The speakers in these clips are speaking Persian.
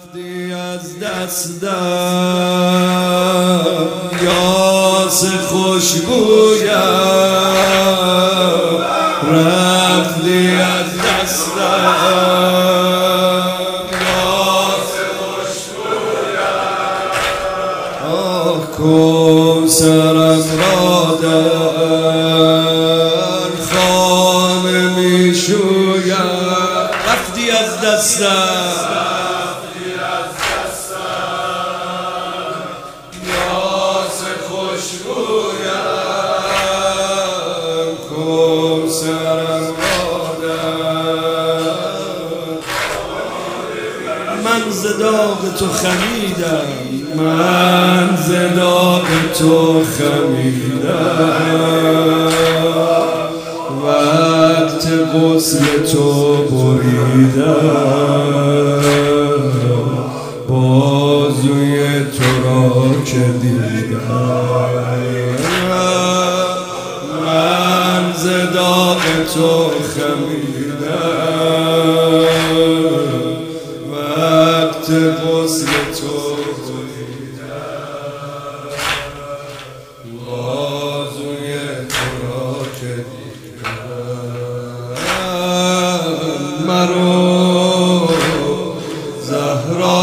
رفتی از دستم یاس خوشبویم، رفتی از دستم یاس خوشبویم. آه کوثرم را در خانه می شویم، رفتی از دستم یاس خوشبویم، کوثرم را در. من ز داغ تو خمیدم، من ز داغ تو خمیدم، وقت غسل تو بریدم، بازوی تو را که دیدم. من ز داغ تو خمیدم، وقت غسل تو بریدم، بازوی تو را که دیدم. مرو زهرا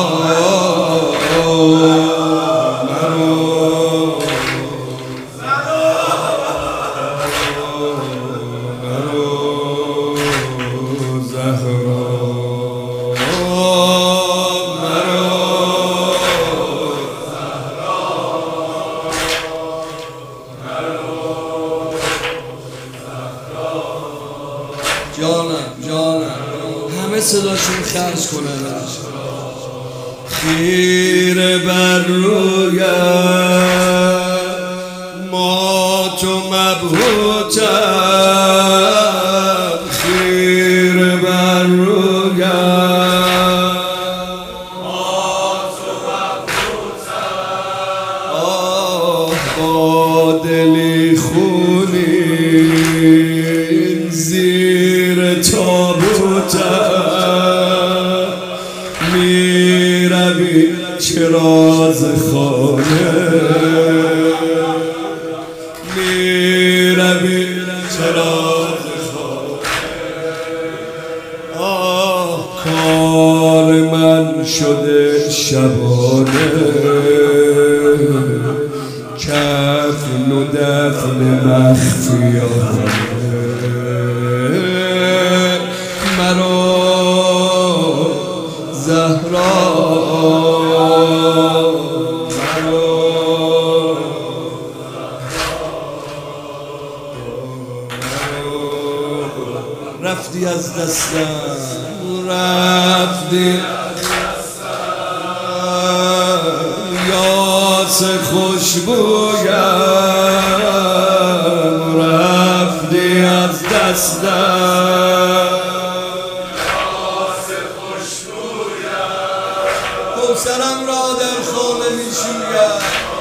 جانم همه صداشون خرج کنن. خیره بر رویم مات و مبهوتم، خیره بر رویم مات و مبهوتم. آه با دلی خونین زیر تابوتم، می روی چرا ز خانه، می روی چرا ز خانه. آه کار من شده شبانه، کفن و دفن مخفیانه. مرو زهرا رفتی از دستم، رفتی از دستم یاس خوشبویم، رفتی از دستم یاس خوشبویم، کوثرم را در خانه می شویم.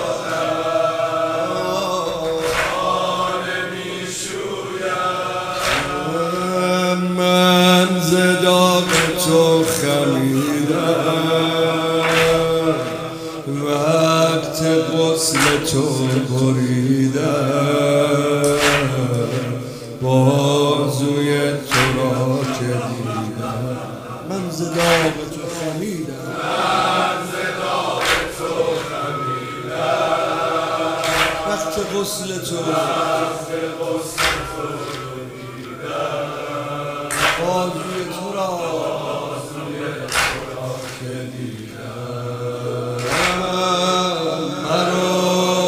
من ز داغ تو خمیدم، وقت غسل تو بریدم، بازوی تو را که دیدم. من ز داغ تو خمیدم، من ز داغ تو خمیدم، وقت غسل تو بازوی تو را که دیدم. مرو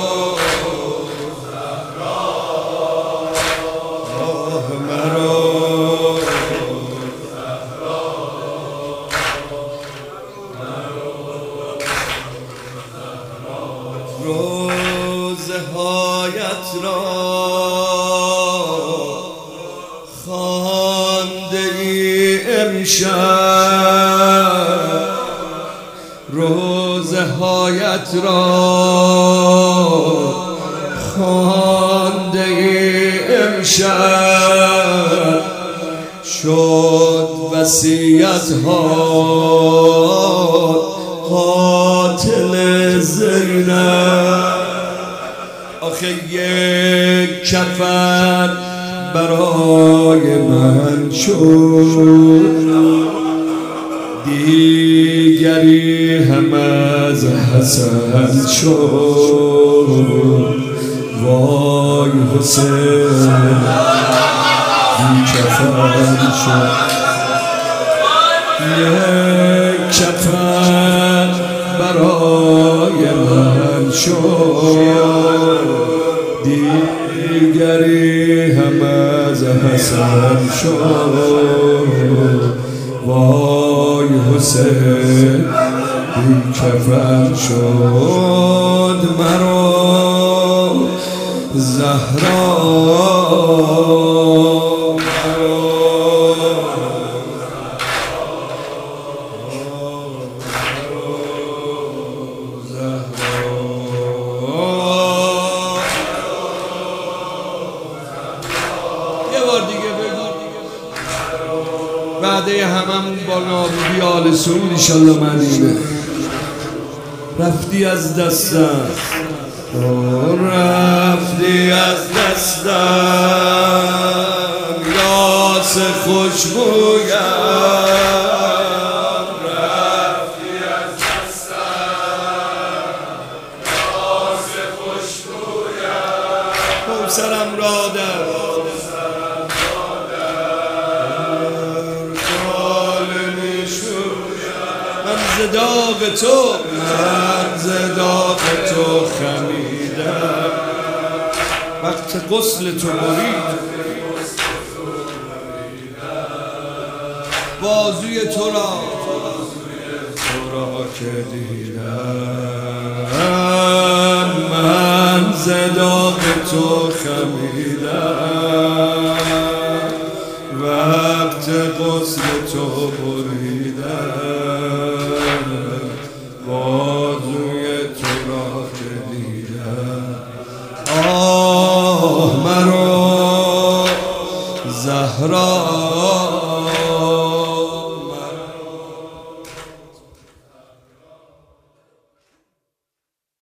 زهرا مرو زهرا روزه هایت را خوانده ای امشب، روزه هایت را خوانده ای امشب، شد وصیت ها یک کفن برای من شد، دیگری هم از حسن شد. وای حسین بی کفن شد، یک کفن برای من شد، دیگری هم از حسن شد. وای حسین بی کفن شد، مرا زهرا بعده هممون با نابودی آل سعود انشالله مدینه. رفتی از دستم، رفتی از دستم یاس خوشبویم، رفتی از دستم یاس خوشبویم، کوثرم را در من ز داغ تو خمیدم، وقت غسل تو برید بازوی تو را که دیدم، من ز داغ تو خمیدم، وقت غسل تو بریدم، بازوی تو را که دیدم. آه مرا زهرا